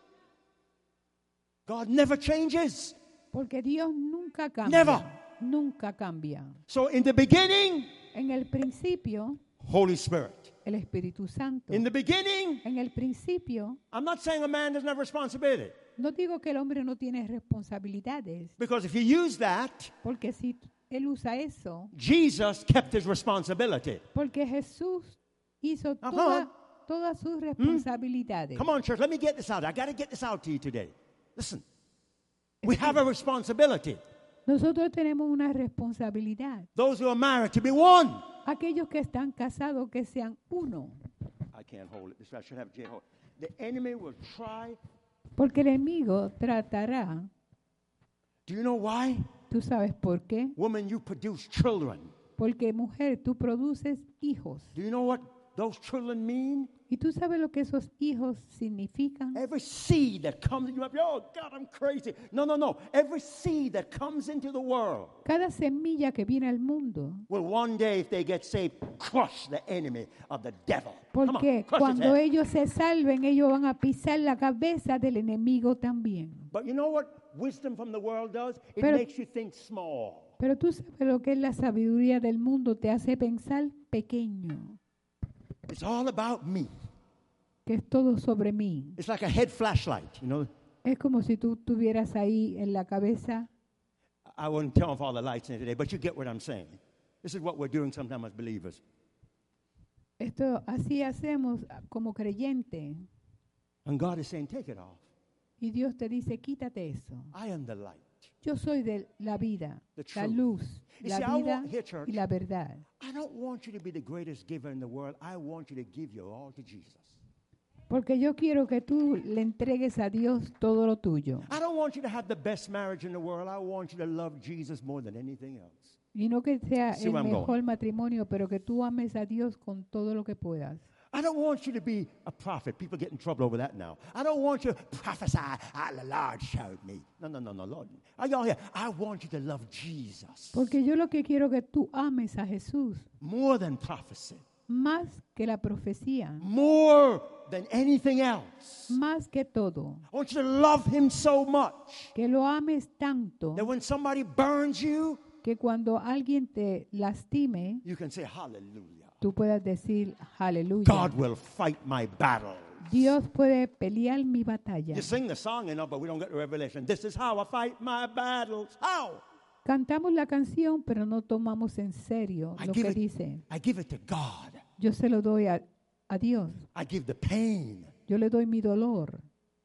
God never changes. Porque Dios nunca cambia. Never. Nunca cambia. So in the beginning, En el principio, Holy Spirit. el Espíritu Santo. In the beginning, En el principio, I'm not saying a man doesn't have responsibility. no digo que el hombre no tiene responsabilidades, Because if you use that, porque si él usa eso, Jesus kept his responsibility. porque Jesús hizo Ajá. todas sus responsabilidades. Come on, church, let me get this out. I got to get this out to you today. Listen, we have a responsibility. Nosotros tenemos una responsabilidad. Those who are married to be one. Aquellos que están casados, que sean uno. I can't hold it. This I should have Jay hold it. The enemy will try. Porque el enemigo tratará, Do you know why? ¿tú sabes por qué? Woman, you produce children. Porque mujer, tú produces hijos. Do you know what those children mean? ¿Y tú sabes lo que esos hijos significan? Every seed that comes, you might be, oh God, I'm crazy. No, no, no. Every seed that comes into the world Cada semilla que viene al mundo. will one day, if they get saved, crush the enemy of the devil. Come on, Porque crush his cuando head. ellos se salven, ellos van a pisar la cabeza del enemigo también. But you know what wisdom from the world does? It Pero- makes you think small. Pero tú sabes lo que es la sabiduría del mundo, te hace pensar pequeño, It's all about me. que es todo sobre mí. It's like a head flashlight, you know. Es como si tú tuvieras ahí en la cabeza. I won't turn off all the lights in today, but you get what I'm saying. This is what we're doing sometimes as believers. Esto así hacemos como creyente. And God is saying, take it off. Y Dios te dice, quítate eso. I am the light. Yo soy de la vida, The la truth. luz, You la see, I vida want- here, church. y la verdad. I don't want you to be the greatest giver in the world. I want you to give your all to Jesus. Porque yo quiero que tú le entregues a Dios todo lo tuyo. I don't want you to have the best marriage in the world. I want you to love Jesus more than anything else. Y no que sea See el where I'm mejor going. matrimonio, pero que tú ames a Dios con todo lo que puedas. I don't want you to be a prophet. People get in trouble over that now. I don't want you to prophesy. The Lord showed me. No, no, no, no, Lord. Are y'all here? I want you to love Jesus Porque yo lo que quiero que tú ames a Jesús more than prophecy, más que la profecía, more than anything else. más que todo. I want you to love Him so much Que lo ames tanto that when somebody burns you, que cuando alguien te lastime, you can say, Hallelujah. tú puedas decir, aleluya. God will fight my battles. Dios puede pelear mi batalla. You sing the song, you know, but we don't get the revelation. This is how I fight my battles. How? Cantamos la canción, pero no tomamos en serio I lo give que it- dice. I give it to God. Yo se lo doy a Dios. I give the pain. Yo le doy mi dolor.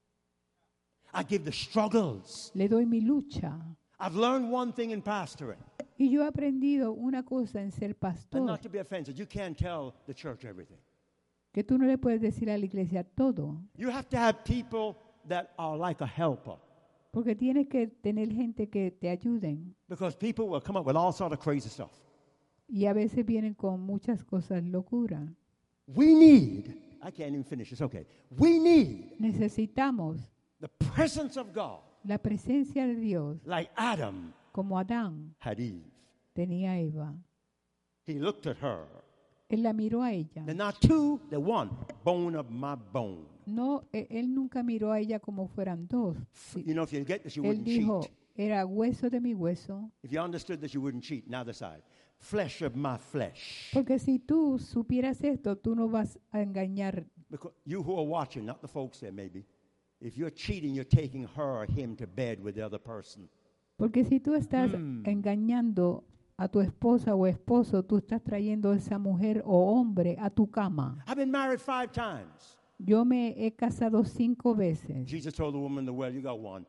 I give the struggles. Le doy mi lucha. I've learned one thing in pastoring, Y yo he aprendido una cosa en ser and pastor, not to be offensive. You can't tell the church everything. que tú no le puedes decir a la iglesia todo, You have to have people that are like a helper, porque tienes que tener gente que te ayuden. because people will come up with all sort of crazy stuff. Y a veces vienen con muchas cosas locura. We need, I can't even finish, it's okay. We need Necesitamos the presence of God, la presencia de Dios, like Adam como Adán had Eve. tenía a Eva. He looked at her. Él la miró a ella. They're not two, they're one. Bone of my bone. No, él nunca miró a ella como fueran dos. Sí, You know, if you get this, you él wouldn't dijo, cheat. era hueso de mi hueso. If you understood this, you wouldn't cheat. Now the side. Flesh of my flesh. Porque si tú supieras esto, tú no vas a engañar. Because you who are watching, not the folks there maybe, if you're cheating, you're taking her or him to bed with the other person. Porque si tú estás engañando a tu esposa o esposo, tú estás trayendo a esa mujer o hombre a tu cama. I've been married 5 times. Yo me he casado 5 veces. Jesus told the woman in the well, you got one.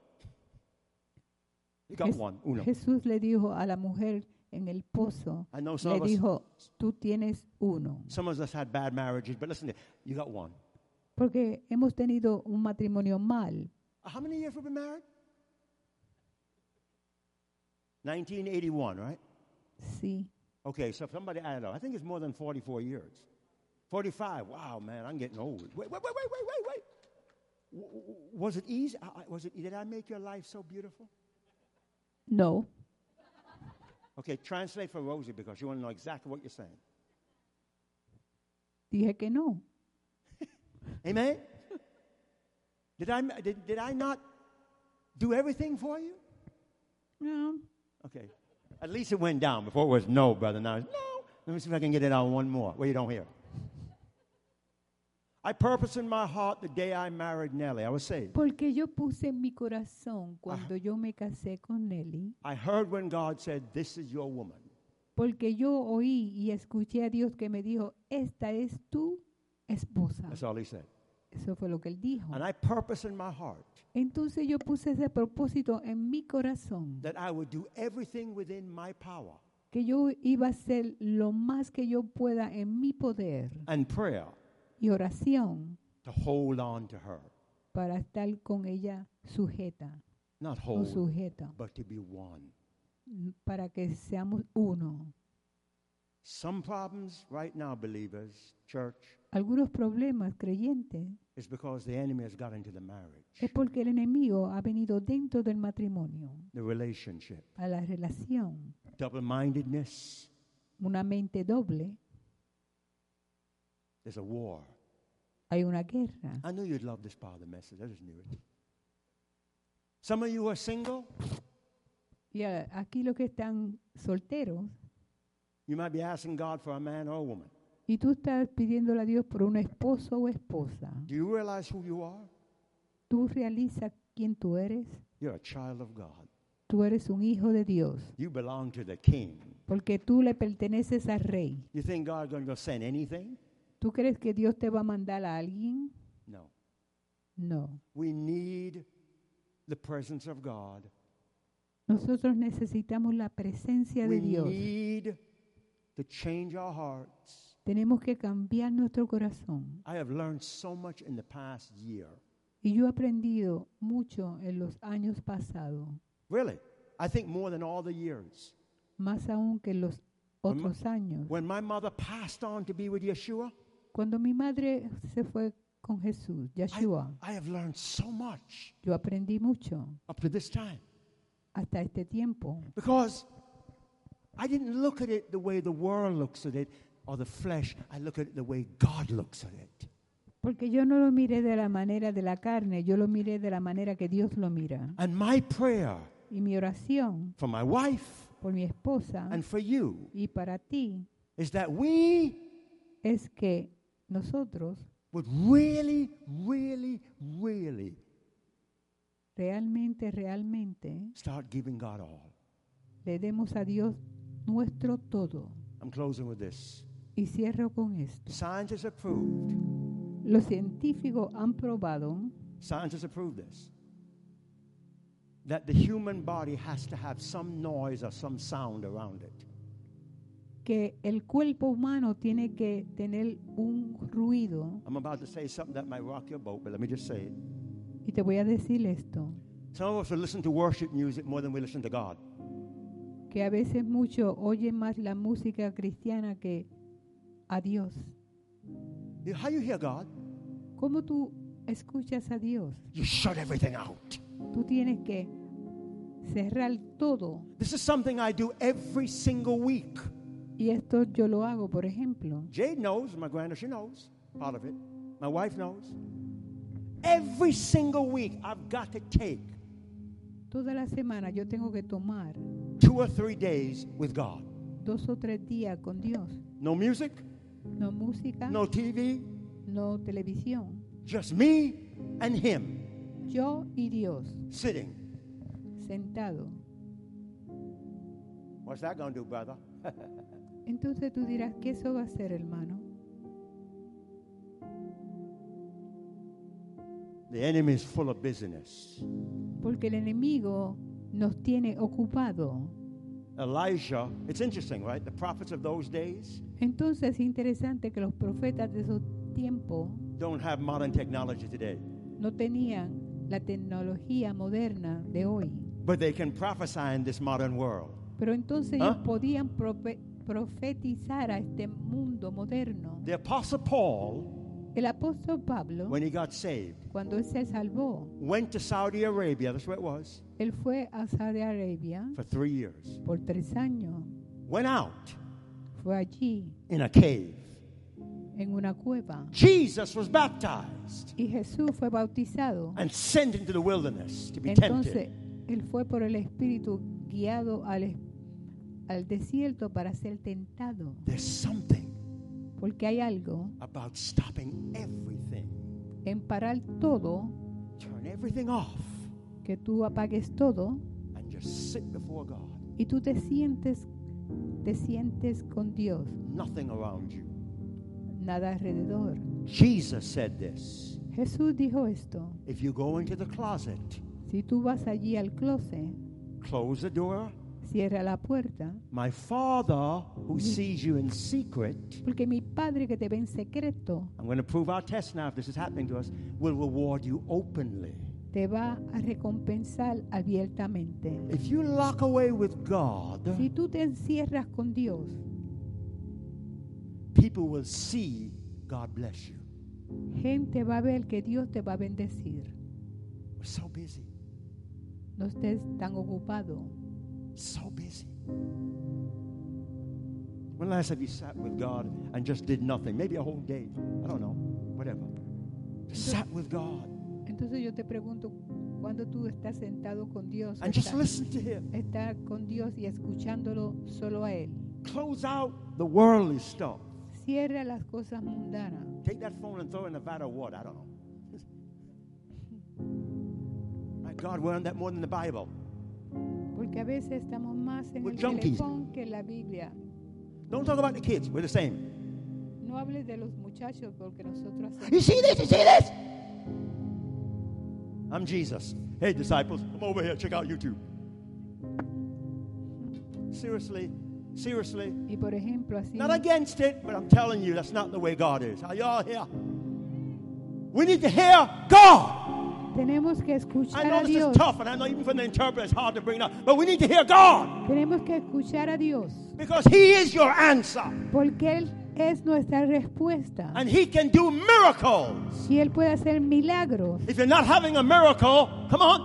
You got Jes- one. Uno. Jesús le dijo a la mujer en el pozo, I know some le of us, dijo, tú tienes uno. some of us had bad marriages, but listen, you got one. Porque hemos tenido un matrimonio mal. How many years have we been married? 1981, right? Sí. Okay, so if somebody added up, I think it's more than 44 years. 45. Wow, man, I'm getting old. Wait. Was it easy? Did I make your life so beautiful? No. Okay, translate for Rosie because you want to know exactly what you're saying. Dije que no. Amen? Did I not do everything for you? No. Okay. At least it went down. Before it was no, brother. Now it's no. Let me see if I can get it out one more where you don't hear it. I purpose in my heart the day I married Nellie. I was saved. Porque yo puse en mi corazón cuando yo me casé con Nelly, I heard when God said, "This is your woman." porque yo oí y escuché a Dios que me dijo, esta es tu esposa. That's all he said. Eso fue lo que él dijo. And I purpose in my heart Entonces yo puse ese propósito en mi corazón, that I would do everything within my power que yo iba a hacer lo más que yo pueda en mi poder and prayer y oración to hold on to her. para estar con ella sujeta Not o hold, sujeta, but to be one. para que seamos uno. Some problems right now, believers, church, Algunos problemas creyentes is because the enemy has got into the marriage, es porque el enemigo ha venido dentro del matrimonio, the relationship. a la relación, Double-mindedness, una mente doble, there's a war. hay una guerra. I knew you'd love this part of the message. I just knew it. Some of you are single. Y aquí los que están solteros, You might be asking God for a man or a woman. y tú estás pidiéndole a Dios por un esposo o esposa, Do you realize who you are? ¿tú realizas quién tú eres? You're a child of God. Tú eres un hijo de Dios, You belong to the King. porque tú le perteneces al Rey. You think God's going to send anything? ¿Tú crees que Dios te va a mandar a alguien? No. No. We need the presence of God. Nosotros necesitamos la presencia de We Dios. need to change our hearts. Tenemos que cambiar nuestro corazón. I have learned so much in the past year. Y yo he aprendido mucho en los años pasados, Really. I think more than all the years. más aún que en los otros años. When my mother passed on to be with Yeshua, Cuando mi madre se fue con Jesús, Yeshua, I have learned so much yo aprendí mucho up to this time. hasta este tiempo. Because I didn't look at it the way the world looks at it or the flesh. I look at it the way God looks at it. Porque yo no lo miré de la manera de la carne, yo lo miré de la manera que Dios lo mira. And my prayer Y mi oración for my wife por mi esposa and for you y para ti is that we es que nosotros would really, really, really realmente start giving God all. le demos a Dios nuestro todo. I'm closing with this. Y cierro con esto. Science has approved. Los científicos han probado Science has approved this. That the human body has to have some noise or some sound around it. que el cuerpo humano tiene que tener un ruido. I'm about to say something that might rock your boat, but let me just say it. Y te voy a decir esto, Some of us will listen to worship music more than we listen to God. que a veces muchos oyen más la música cristiana que a Dios. How you hear God? ¿Cómo tú escuchas a Dios? You shut everything out. Tú tienes que cerrar todo. This is something I do every single week. Y esto yo lo hago, por ejemplo. Jade knows, my granddaughter, she knows part of it. My wife knows. Every single week, I've got to take Toda la semana yo tengo que tomar 2 or 3 days with God. 2 o 3 días con Dios. No music, No música, no TV, no televisión. just me and Him Yo y Dios, sitting. sentado. What's that going to do, brother? Entonces tú dirás, ¿qué eso va a hacer, hermano? The enemy is full of business. Porque el enemigo nos tiene ocupado. Elijah, it's interesting, right? The prophets of those days Entonces es interesante que los profetas de esos tiempos don't have modern technology today, no tenían la tecnología moderna de hoy. but they can prophesy in this modern world. Pero entonces ¿Ah? ellos podían profetizar a este mundo moderno. The Apostle Paul El apóstol Pablo, when he got saved, cuando él se salvó, went to Saudi Arabia, that's where it was, él fue a Saudi Arabia for 3 years. por 3 años. Went out Fue allí, in a cave. en una cueva. Jesus was baptized Y Jesús fue bautizado. and sent into the wilderness to be Entonces, tempted. él fue por el Espíritu guiado al desierto para ser tentado. There's something Porque hay algo about stopping everything, en parar todo, turn everything off, que tú apagues todo and just sit before God. y tú te sientes con Dios, Nothing around you. nada alrededor. Jesus said this. Jesús dijo esto: If you go into the closet, si tú vas allí al closet, close the door. cierra la puerta, My Father, who sees you in secret, porque mi Padre que te ve en secreto I'm going to prove our test now if this is happening to us, will reward you openly. te va a recompensar abiertamente. If you lock away with God, Si tú te encierras con Dios, people will see God bless you. gente va a ver que Dios te va a bendecir. We're so busy, No estés tan ocupado. so busy. When last have you sat with God and just did nothing? Maybe a whole day. I don't know. Whatever. Just sat with God Entonces yo te pregunto, ¿cuándo tú estás sentado con Dios? and just listen to Him. Estar con Dios y escuchándolo solo a Él. Close out the worldly stuff. Cierra las cosas mundanas. Take that phone and throw it in a vat of water. I don't know. My God, we're on that more than the Bible. Porque a veces estamos más en We're el junkies. teléfono que en la Biblia. Don't talk about the kids. We're the same. No hables de los muchachos porque nosotros hacemos. You see this? You see this? I'm Jesus. Hey, disciples, come over here. Check out YouTube. Seriously. Seriously. Y por ejemplo, así. Not against it, but I'm telling you, that's not the way God is. Are y'all here? We need to hear God. Tenemos que I escuchar know a this Dios. is tough, and I know even for the interpreter it's hard to bring it up, but we need to hear God Tenemos que escuchar a Dios. because He is your answer, Porque Él es nuestra respuesta. and He can do miracles. Y Él puede hacer milagros. If you're not having a miracle, come on,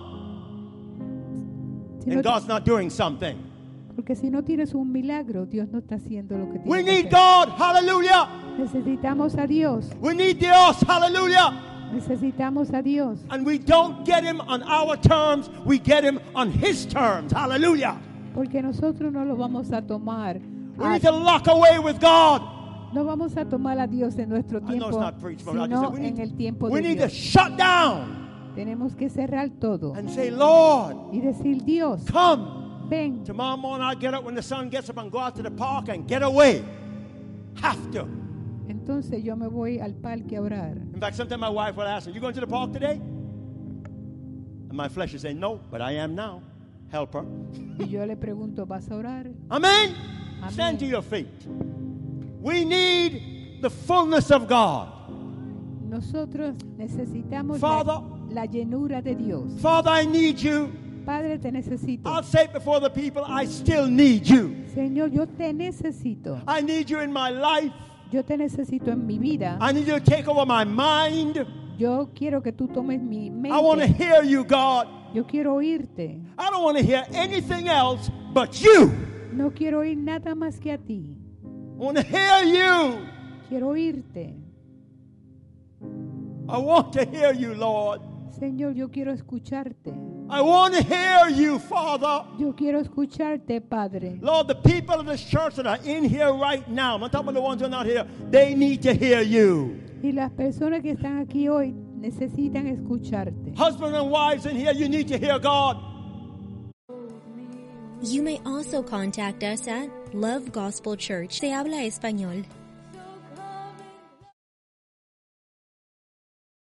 Si then no- God's not doing something. porque si no tienes un milagro, Dios no está haciendo lo que tiene We que need hacer. God, hallelujah. Necesitamos a Dios. We need Dios, hallelujah. Necesitamos a Dios. And we don't get Him on our terms, we get Him on His terms, hallelujah. Porque nosotros no lo vamos a tomar. We need to lock away with God. No vamos a tomar a Dios en nuestro I know it's tiempo, not preached, but I just sino said en el tiempo we de need to Dios. shut down Tenemos que cerrar todo and say, Lord, y decir, Dios, come. ven. Tomorrow morning I'll get up when the sun gets up and go out to the park and get away. Have to. Entonces yo me voy al parque a orar. In fact, sometimes my wife will ask me, you going to the park today? And my flesh is saying, no, but I am now. Help her. Y yo le pregunto, ¿vas a orar? Amen? Amen. Stand to your feet. We need the fullness of God. Nosotros necesitamos Father. la llenura de Dios. Father, I need you. Padre, te necesito. I'll say it before the people, I still need you. Señor, yo te necesito. I need you in my life. Yo te necesito en mi vida. I need you to take over my mind. Yo quiero que tú tomes mi I want to mente. hear you, God. Yo quiero oírte. I don't want to hear anything else but you. No quiero oír nada más que a ti. I want to hear you. Quiero oírte. I want to hear you, Lord. Señor, yo quiero escucharte. I want to hear you, Father. Yo quiero escucharte, Padre. Lord, the people of this church that are in here right now, I'm not talking about the ones who are not here, they need to hear you. Y las personas que están aquí hoy necesitan escucharte. Husbands and wives in here, you need to hear God. You may also contact us at Love Gospel Church. Se habla español.